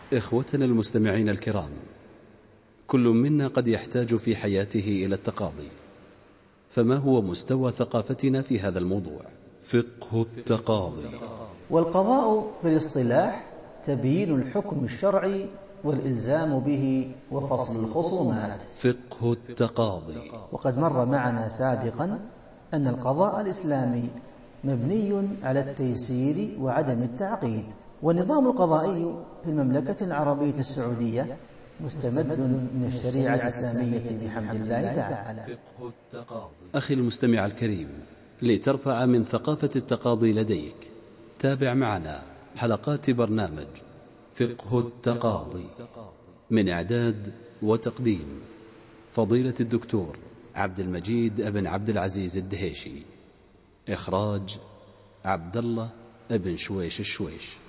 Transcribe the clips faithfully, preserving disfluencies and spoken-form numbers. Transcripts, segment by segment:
إخوتنا المستمعين الكرام، كل منا قد يحتاج في حياته إلى التقاضي، فما هو مستوى ثقافتنا في هذا الموضوع؟ فقه التقاضي. والقضاء في الاصطلاح تبيين الحكم الشرعي والإلزام به وفصل الخصومات. فقه التقاضي. وقد مر معنا سابقا أن القضاء الإسلامي مبني على التيسير وعدم التعقيد، والنظام القضائي في المملكة العربية السعودية مستمد من الشريعة الإسلامية بحمد الله تعالى. فقه التقاضي. أخي المستمع الكريم، لترفع من ثقافة التقاضي لديك، تابع معنا حلقات برنامج فقه التقاضي من إعداد وتقديم فضيلة الدكتور عبد المجيد بن عبد العزيز الدهيشي، إخراج عبد الله بن شويش الشويش.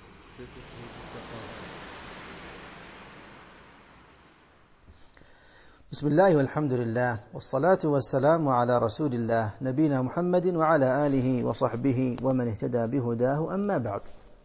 بسم الله والحمد لله والصلاة والسلام على رسول الله نبينا محمد وعلى آله وصحبه ومن اهتدى بهداه، أما بعد،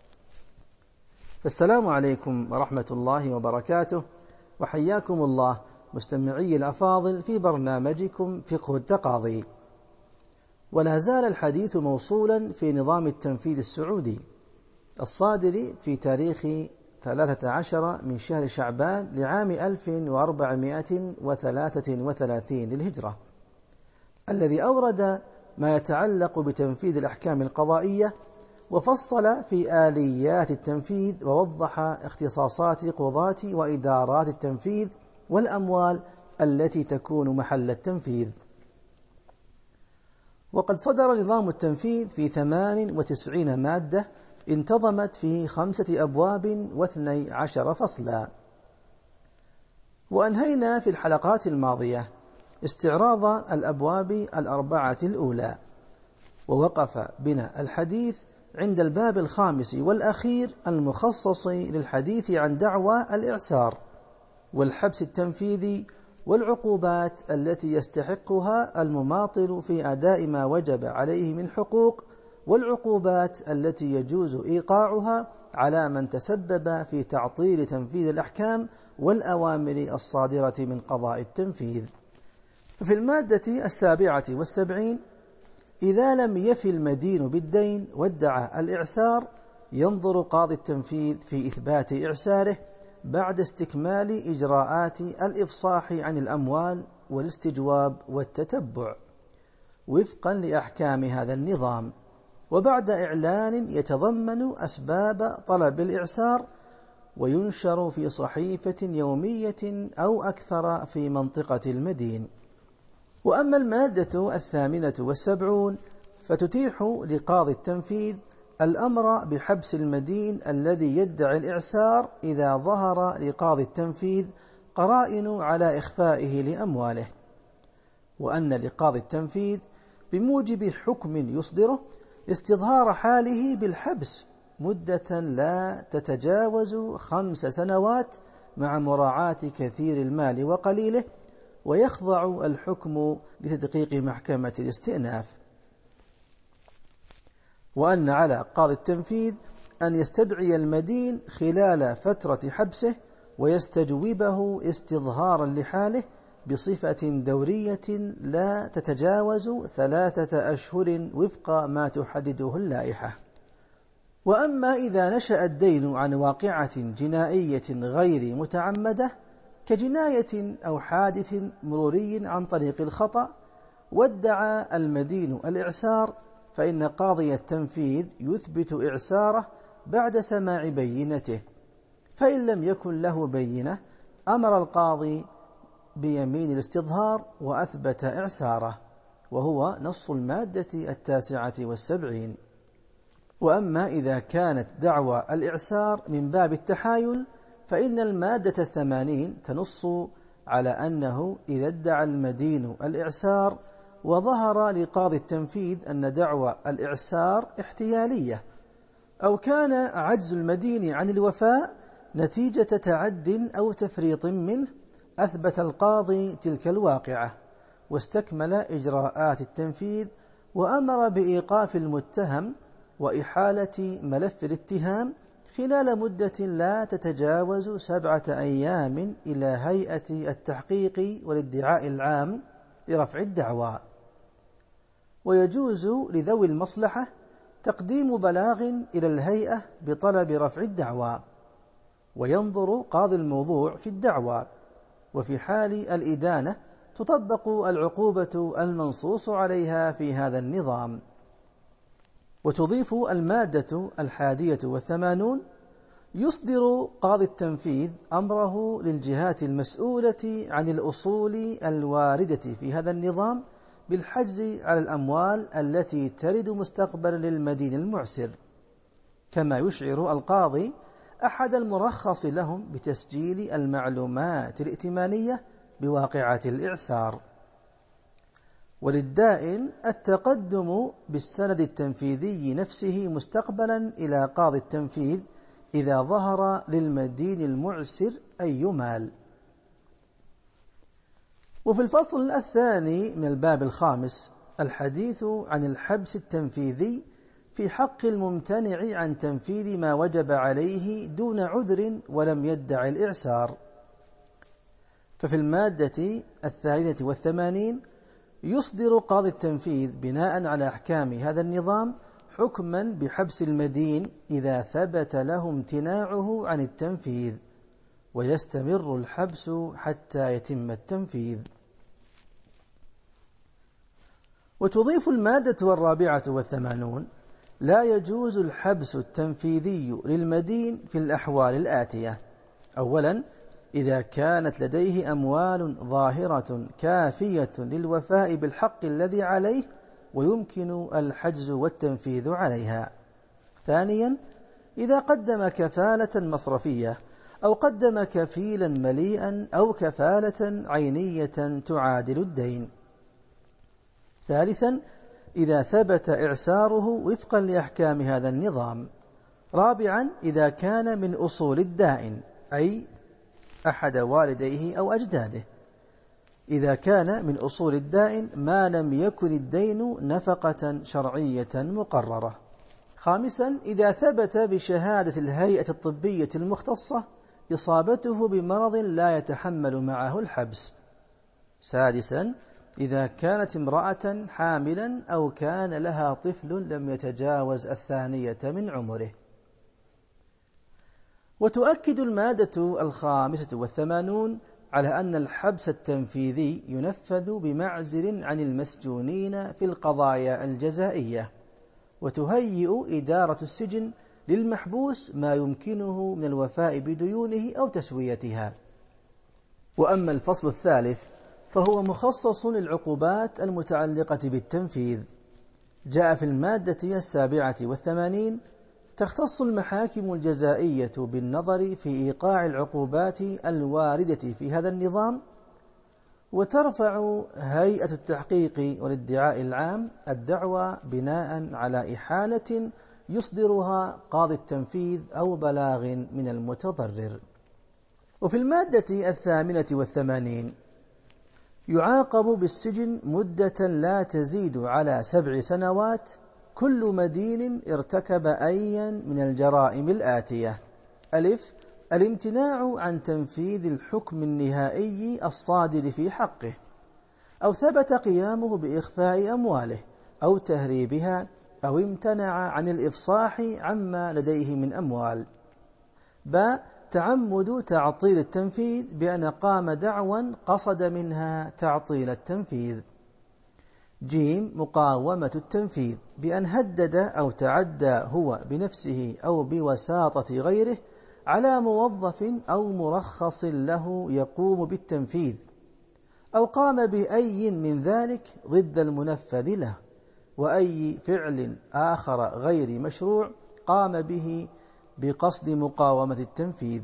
السلام عليكم ورحمة الله وبركاته، وحياكم الله مستمعي الأفاضل في برنامجكم فقه التقاضي. ولا زال الحديث موصولا في نظام التنفيذ السعودي الصادر في تاريخ ثلاثة عشر من شهر شعبان لعام ألف وأربعمائة وثلاثة وثلاثين للهجرة، الذي أورد ما يتعلق بتنفيذ الأحكام القضائية، وفصل في آليات التنفيذ، ووضح اختصاصات قضاة وإدارات التنفيذ والأموال التي تكون محل التنفيذ. وقد صدر نظام التنفيذ في ثمان وتسعين مادة انتظمت في خمسة أبواب واثني عشر فصلا. وأنهينا في الحلقات الماضية استعراض الأبواب الأربعة الأولى، ووقف بنا الحديث عند الباب الخامس والأخير المخصص للحديث عن دعوى الإعسار والحبس التنفيذي والعقوبات التي يستحقها المماطل في أداء ما وجب عليه من حقوق، والعقوبات التي يجوز إيقاعها على من تسبب في تعطيل تنفيذ الأحكام والأوامر الصادرة من قضاء التنفيذ. في المادة السابعة والسبعين: إذا لم يفي المدين بالدين وادعى الإعسار، ينظر قاضي التنفيذ في إثبات إعساره بعد استكمال إجراءات الإفصاح عن الأموال والاستجواب والتتبع وفقا لأحكام هذا النظام، وبعد إعلان يتضمن أسباب طلب الإعسار، وينشر في صحيفة يومية أو أكثر في منطقة المدين. وأما المادة الثامنة والسبعون فتتيح لقاضي التنفيذ الأمر بحبس المدين الذي يدعي الإعسار إذا ظهر لقاضي التنفيذ قرائن على إخفائه لأمواله، وأن لقاضي التنفيذ بموجب حكم يصدره استظهار حاله بالحبس مدة لا تتجاوز خمس سنوات مع مراعاة كثير المال وقليله، ويخضع الحكم لتدقيق محكمة الاستئناف. وأن على قاضي التنفيذ أن يستدعي المدين خلال فترة حبسه ويستجوبه استظهارا لحاله بصفة دورية لا تتجاوز ثلاثة أشهر وفق ما تحدده اللائحة. وأما إذا نشأ الدين عن واقعة جنائية غير متعمدة كجناية أو حادث مروري عن طريق الخطأ وادعى المدين الإعسار، فإن قاضي التنفيذ يثبت إعساره بعد سماع بينته، فإن لم يكن له بينة أمر القاضي بيمين الاستظهار وأثبت إعساره، وهو نص المادة التاسعة والسبعين. وأما إذا كانت دعوى الإعسار من باب التحايل فإن المادة الثمانين تنص على أنه إذا ادعى المدين الإعسار وظهر لقاضي التنفيذ أن دعوى الإعسار احتيالية، أو كان عجز المدين عن الوفاء نتيجة تعد أو تفريط منه، أثبت القاضي تلك الواقعة واستكمل إجراءات التنفيذ وأمر بإيقاف المتهم وإحالة ملف الاتهام خلال مدة لا تتجاوز سبعة أيام إلى هيئة التحقيق والادعاء العام لرفع الدعوى. ويجوز لذوي المصلحة تقديم بلاغ إلى الهيئة بطلب رفع الدعوى، وينظر قاضي الموضوع في الدعوى، وفي حال الإدانة تطبق العقوبة المنصوص عليها في هذا النظام. وتضيف المادة الحادية والثمانون: يصدر قاضي التنفيذ أمره للجهات المسؤولة عن الأصول الواردة في هذا النظام بالحجز على الأموال التي ترد مستقبلا للمدين المعسر، كما يشعر القاضي أحد المرخص لهم بتسجيل المعلومات الائتمانية بواقعة الإعسار. وللدائن التقدم بالسند التنفيذي نفسه مستقبلا إلى قاضي التنفيذ إذا ظهر للمدين المعسر أي مال. وفي الفصل الثاني من الباب الخامس الحديث عن الحبس التنفيذي في حق الممتنع عن تنفيذ ما وجب عليه دون عذر ولم يدع الإعسار. ففي المادة الثالثة والثمانين يصدر قاضي التنفيذ بناء على أحكام هذا النظام حكما بحبس المدين إذا ثبت له امتناعه عن التنفيذ، ويستمر الحبس حتى يتم التنفيذ. وتضيف المادة الرابعة والثمانون: لا يجوز الحبس التنفيذي للمدين في الأحوال الآتية: أولا، إذا كانت لديه أموال ظاهرة كافية للوفاء بالحق الذي عليه ويمكن الحجز والتنفيذ عليها. ثانيا، إذا قدم كفالة مصرفية أو قدم كفيلا مليئا أو كفالة عينية تعادل الدين. ثالثا، إذا ثبت إعساره وفقا لأحكام هذا النظام. رابعا، إذا كان من أصول الدائن أي أحد والديه أو أجداده، إذا كان من أصول الدائن ما لم يكن الدين نفقة شرعية مقررة. خامسا، إذا ثبت بشهادة الهيئة الطبية المختصة إصابته بمرض لا يتحمل معه الحبس. سادسا، إذا كانت امرأة حاملا أو كان لها طفل لم يتجاوز الثانية من عمره. وتؤكد المادة الخامسة والثمانون على أن الحبس التنفيذي ينفذ بمعزل عن المسجونين في القضايا الجزائية، وتهيئ إدارة السجن للمحبوس ما يمكنه من الوفاء بديونه أو تسويتها. وأما الفصل الثالث فهو مخصص للعقوبات المتعلقة بالتنفيذ. جاء في المادة السابعة والثمانين: تختص المحاكم الجزائية بالنظر في إيقاع العقوبات الواردة في هذا النظام، وترفع هيئة التحقيق والادعاء العام الدعوى بناء على إحالة يصدرها قاضي التنفيذ أو بلاغ من المتضرر. وفي المادة الثامنة والثمانين: يعاقب بالسجن مدة لا تزيد على سبع سنوات كل مدين ارتكب أيا من الجرائم الآتية: ألف، الامتناع عن تنفيذ الحكم النهائي الصادر في حقه، أو ثبت قيامه بإخفاء أمواله أو تهريبها، أو امتنع عن الإفصاح عما لديه من أموال. ب، تعمد تعطيل التنفيذ بأن قام دعوى قصد منها تعطيل التنفيذ. جيم، مقاومة التنفيذ بأن هدد أو تعدى هو بنفسه أو بوساطة غيره على موظف أو مرخص له يقوم بالتنفيذ، أو قام بأي من ذلك ضد المنفذ له، وأي فعل آخر غير مشروع قام به بقصد مقاومة التنفيذ.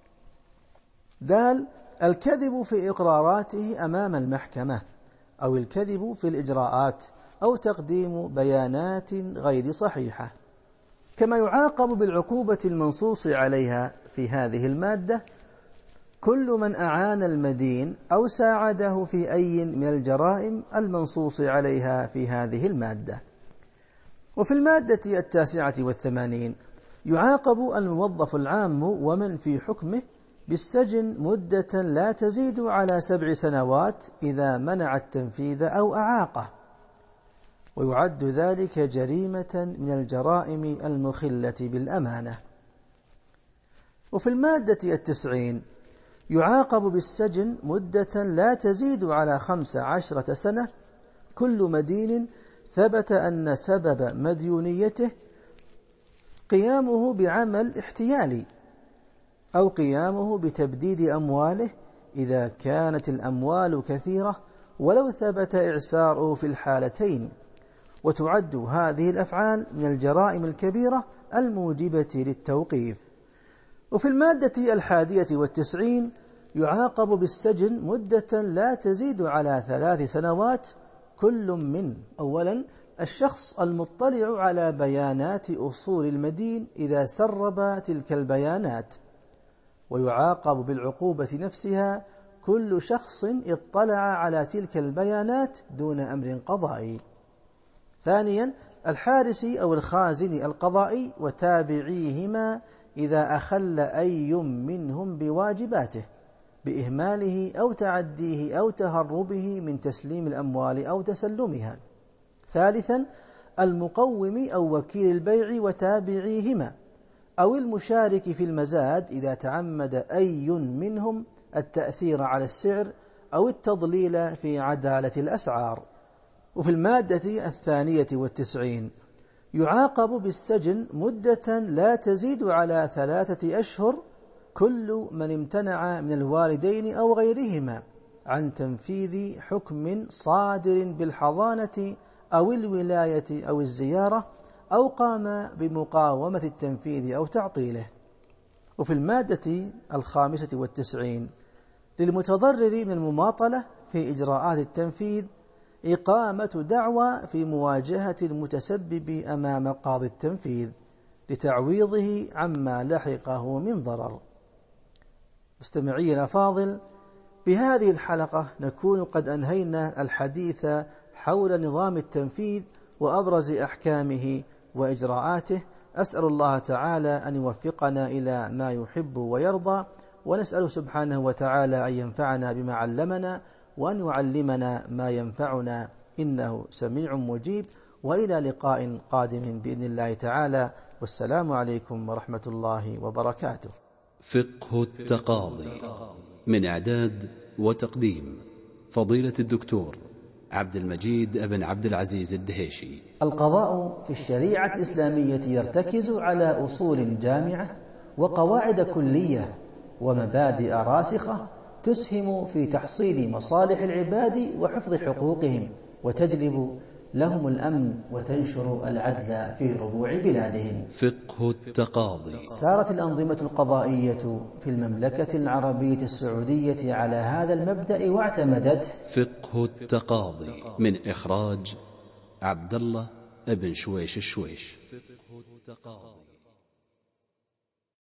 دال، الكذب في إقراراته أمام المحكمة، أو الكذب في الإجراءات، أو تقديم بيانات غير صحيحة. كما يعاقب بالعقوبة المنصوص عليها في هذه المادة كل من أعان المدين أو ساعده في أي من الجرائم المنصوص عليها في هذه المادة. وفي المادة التاسعة والثمانين: يعاقب الموظف العام ومن في حكمه بالسجن مدة لا تزيد على سبع سنوات إذا منع التنفيذ أو أعاقه، ويعد ذلك جريمة من الجرائم المخلة بالأمانة. وفي المادة التسعين يعاقب بالسجن مدة لا تزيد على خمس عشرة سنة كل مدين ثبت أن سبب مديونيته قيامه بعمل احتيالي أو قيامه بتبديد أمواله إذا كانت الأموال كثيرة ولو ثبت إعساره في الحالتين، وتعد هذه الأفعال من الجرائم الكبيرة الموجبة للتوقيف. وفي المادة الحادية والتسعين يعاقب بالسجن مدة لا تزيد على ثلاث سنوات كل من: أولا الشخص المطلع على بيانات أصول المدين إذا سرب تلك البيانات، ويعاقب بالعقوبة نفسها كل شخص اطلع على تلك البيانات دون أمر قضائي. ثانيا الحارس أو الخازن القضائي وتابعيهما إذا أخل أي منهم بواجباته بإهماله أو تعديه أو تهربه من تسليم الأموال أو تسلمها. ثالثا المقوم أو وكيل البيع وتابعيهما أو المشارك في المزاد إذا تعمد أي منهم التأثير على السعر أو التضليل في عدالة الأسعار. وفي المادة الثانية والتسعين يعاقب بالسجن مدة لا تزيد على ثلاثة أشهر كل من امتنع من الوالدين أو غيرهما عن تنفيذ حكم صادر بالحضانة أو الولاية أو الزيارة أو قام بمقاومة التنفيذ أو تعطيله. وفي المادة الخامسة والتسعين للمتضرر من المماطلة في إجراءات التنفيذ إقامة دعوى في مواجهة المتسبب أمام قاضي التنفيذ لتعويضه عما لحقه من ضرر. مستمعي الأفاضل، بهذه الحلقة نكون قد أنهينا الحديث حول نظام التنفيذ وأبرز أحكامه وإجراءاته. أسأل الله تعالى أن يوفقنا إلى ما يحب ويرضى، ونسأله سبحانه وتعالى أن ينفعنا بما علمنا وأن يعلمنا ما ينفعنا، إنه سميع مجيب. وإلى لقاء قادم بإذن الله تعالى، والسلام عليكم ورحمة الله وبركاته. فقه التقاضي، من إعداد وتقديم فضيلة الدكتور عبد المجيد بن عبد العزيز الدهيشي. القضاء في الشريعة الإسلامية يرتكز على أصول جامعة وقواعد كلية ومبادئ راسخة تسهم في تحصيل مصالح العباد وحفظ حقوقهم، وتجلب لهم الأمن وتنشر العدل في ربوع بلادهم. فقه التقاضي. سارت الأنظمة القضائية في المملكة العربية السعودية على هذا المبدأ واعتمدته. فقه التقاضي من إخراج عبد الله بن شويش الشويش. فقه التقاضي.